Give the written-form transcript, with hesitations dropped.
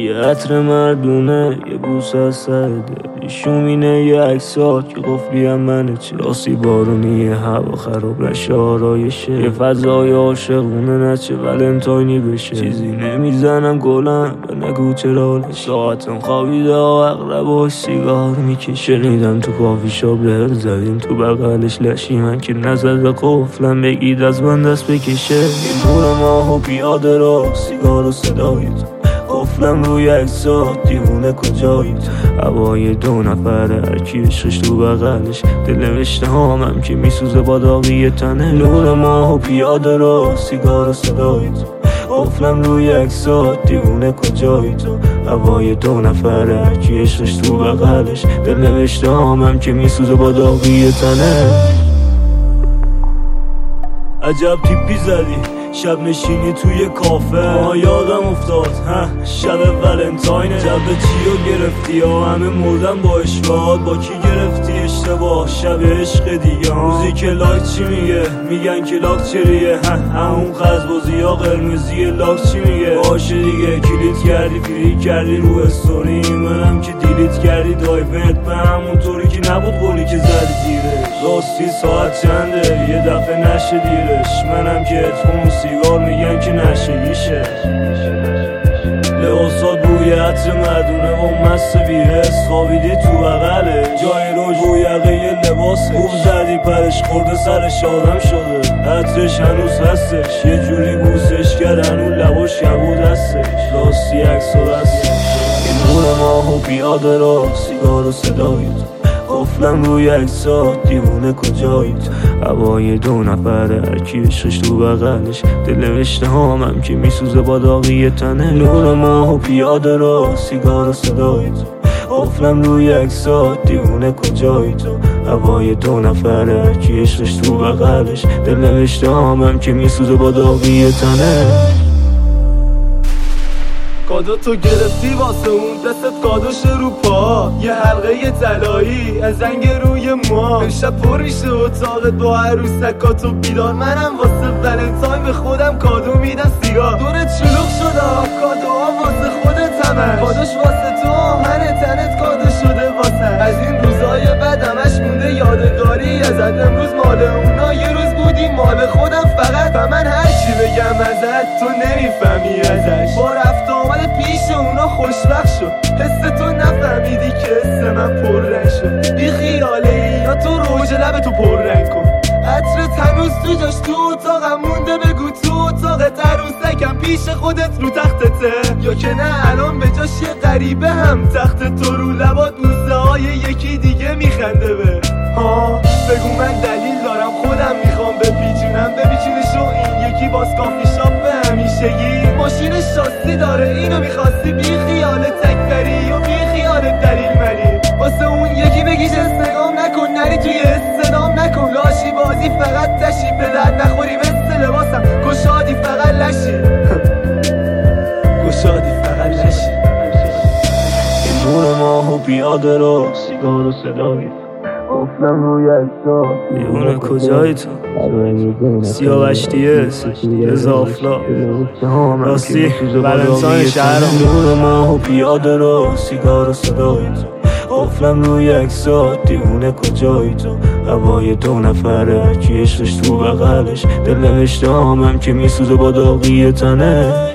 یه عطر مردونه، یه بوسه از سر دل، شومینه یه عکسات که قفلی هم منه. چه راستی بارونیه، هوا خراب نشه، آرایشه یه فضای عاشقونه، نچه ولنتاینی بشه. چیزی نمیزنم گلم به نگو چرا ساعتم خوابیده، اقرباش سیگار میکشه. شنیدم تو کافی شاپ لهر زدیم، تو بغلش لشی من که نزد قفلم بگید از من دست بکشه. یه نور ماه و پیاده رو، سیگار و صدای تو، قفلم روی اکسات، دیوونه کجایی تو؟ هوای دو نفره، هرکی عشقش تو بغلش، دل نوشته هامم که میسوزه با داغی تنه. نور ماه و پیاده رو، سیگار و صدای تو، قفلم روی اکسات، دیوونه کجایی تو؟ هوای دو نفره، هرکی عشقش تو بغلش، دل نوشته هامم که میسوزه با داغی تنه. عجب تیپی زدی شب نشینی توی کافه، یادم افتاد شب ولنتاینه. جب چیو گرفتی یا همه مردن با اشواد، با کی گرفتی اشتباه شب عشق دیگه؟ روزی که لاک چی میگه؟ میگن که لاک چریه، همون خزبازی یا قرمزی لاک چی میگه؟ باشه دیگه کلیت کردی فری کردی رو استوری، منم که دیلیت کردی دایورت به همون طوری که نبود قولی که زدی دیره. راستی ساعت چنده یه دفعه نشه دیرش، منم که اتفون سیگار میگن که نشگیشه. لباسات بوی عطر مردونه و مست بیرس، خوابیدی تو بغله جای روش بوی یقه لباسه. خوب زدی پرش خورده سرش آدم شده، عطرش هنوز هستش، یه جوری بوسش کرد هنوز لباش کبود هستش. راستی عکس و دستش این نور ماه و پیاده رو، سیگار و صدای تو، قفلم روی اکسات، دیوونه کجایی تو؟ هوای دو نفره، هرکی عشقش تو بغلش، دل نوشته هامم که میسوزه با داغی تنه. نور ماه و پیاده رو، سیگار و صدای تو، قفلم روی اکسات، دیوونه کجایی تو؟ هوای دو نفره، هرکی عشقش تو بغلش، دل نوشته هامم که میسوزه با داغی تنه. کادو تو گرفتی واسه اون دستت کادوش رو پا، یه حلقه طلایی از رنگ روی ما. امشب پر میشه اتاقت با عروسکات و بیدار، منم واسه ولنتاین به خودم کادو میدم سیگار. دورت شلوغ شده کادوها واسه خودت همش، کادوش واسه تو من تنت کادو شده واسه. از این روزای بعد همش مونده یادگاری ازت، امروز مال اونا یه روز بودی مال خودم فقط. و من هرچی بگم ازت تو نمیفهمی ازش، با رفت آمد پیش اونا خوشبخت شد. حس تو نفهمیدی که حس من پر رنگ شد. بی خیاله یا تو روج لب تو پر رنگ کن، عطرت هنوز تو جاش تو اتاقم مونده، بگو تو اتاقت عروسکم پیش خودت رو تختته، یا که نه الان به جاش یه غریبه هم تخت تو رو لبات بوسه های یکی دیگه میخنده به بگو من دلیل دارم خودم میخوام بپیچونش و این یکی باز کافی شاپ به همیشگی. ماشین شاسی داره اینو میخواستی، بی خیال تکبری و بی خیال دلیل منی. واسه اون یکی بگیش استقام نکن، نری توی استدام نکن، لاشی بازی فقط تشی، به درد نخوری مثل لباسم، گشادی فقط لشی گشادی فقط لشی. این نور ماه و پیاده رو، سیگار و صدای قفلم روی اکسات، دیوونه کجایی تو؟ سیاوشتیه اضافلا. راستی ولنتاین شهرم. نور ماه و پیاده رو، سیگار و صدای تو، قفلم روی اکسات، دیوونه کجایی تو؟ هوای دو نفره، هرکی عشقش تو بغلش، دل نوشته هامم که میسوزه با داغی تنه.